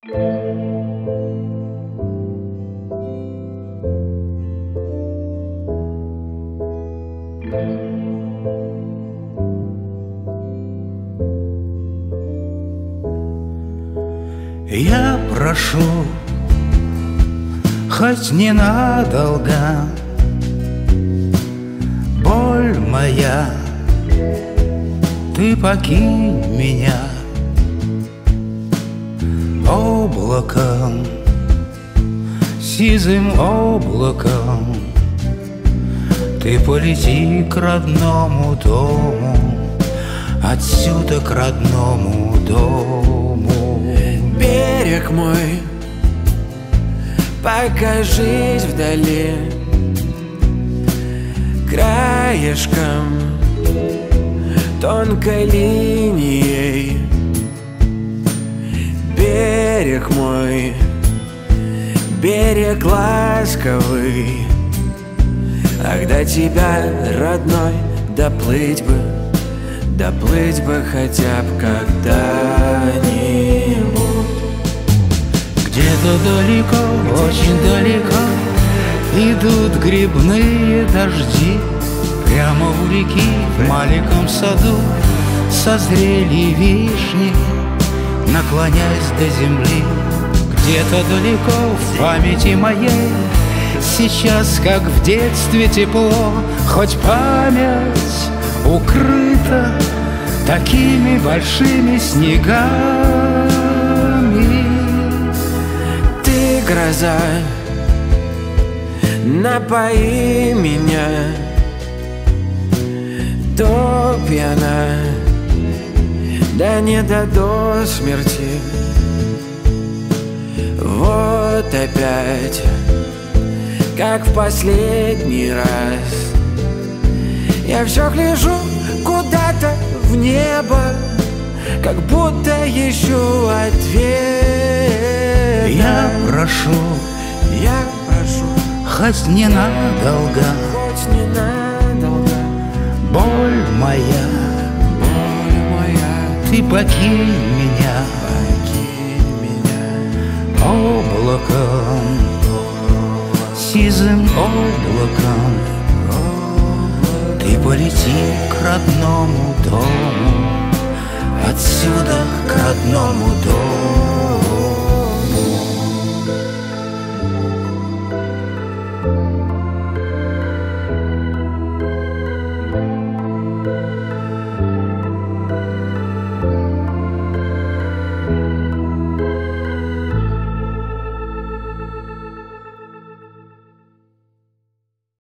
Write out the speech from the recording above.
Я прошу, хоть ненадолго, боль моя, ты покинь меня. Облаком, сизым облаком, ты полети к родному дому, отсюда к родному дому. Берег мой, покажись вдали, краешком, тонкой линией. Берег мой, берег ласковый, ах, до тебя, родной, доплыть бы хотя бы когда-нибудь. Где-то далеко, очень далеко идут грибные дожди. Прямо у реки, в маленьком саду созрели вишни, наклоняясь до земли. Где-то далеко в памяти моей сейчас, как в детстве, тепло, хоть память укрыта такими большими снегами. Ты, гроза, напои меня, то пьяна, да не до смерти. Вот опять, как в последний раз, я все гляжу куда-то в небо, как будто ищу ответ. Я прошу, хоть ненадолго, боль моя, ты покинь меня. Облаком, сизым облаком, ты полети к родному дому, отсюда к родному дому.